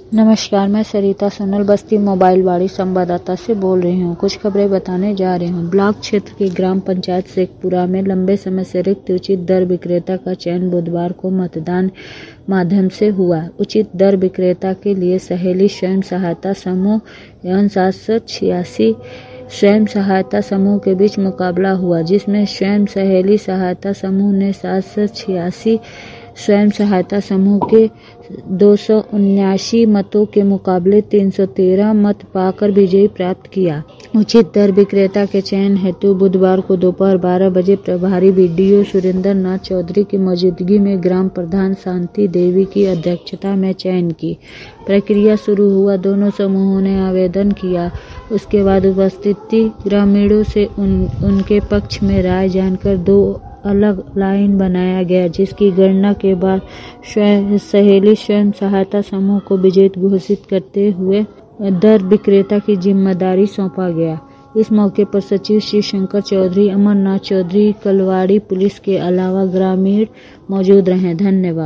नमस्कार, मैं सरिता सोनल बस्ती मोबाइल वाड़ी संवाददाता से बोल रही हूँ। कुछ खबरें बताने जा रही हूँ। ब्लॉक क्षेत्र की ग्राम पंचायत शेखपुरा में लंबे समय से रिक्त उचित दर विक्रेता का चयन बुधवार को मतदान माध्यम से हुआ। उचित दर विक्रेता के लिए सहेली स्वयं सहायता समूह एवं 786 स्वयं सहायता समूह के बीच मुकाबला हुआ, जिसमें स्वयं सहेली सहायता समूह ने 786 स्वयं सहायता समूह के 279 मतों के मुकाबले 313 मत पाकर विजयी प्राप्त किया। उचित दर विक्रेता के चयन हेतु बुधवार को दोपहर 12 बजे प्रभारी बीडीओ सुरेंद्र नाथ चौधरी की मौजूदगी में ग्राम प्रधान शांति देवी की अध्यक्षता में चयन की प्रक्रिया शुरू हुआ। दोनों समूहों ने आवेदन किया। उसके बाद उपस्थित ग्रामीणों से उनके पक्ष में राय जानकर 2 अलग लाइन बनाया गया, जिसकी गणना के बाद सहेली स्वयं सहायता समूह को विजेता घोषित करते हुए दर विक्रेता की जिम्मेदारी सौंपा गया। इस मौके पर सचिव श्री शंकर चौधरी, अमरनाथ चौधरी, कलवाड़ी पुलिस के अलावा ग्रामीण मौजूद रहे। धन्यवाद।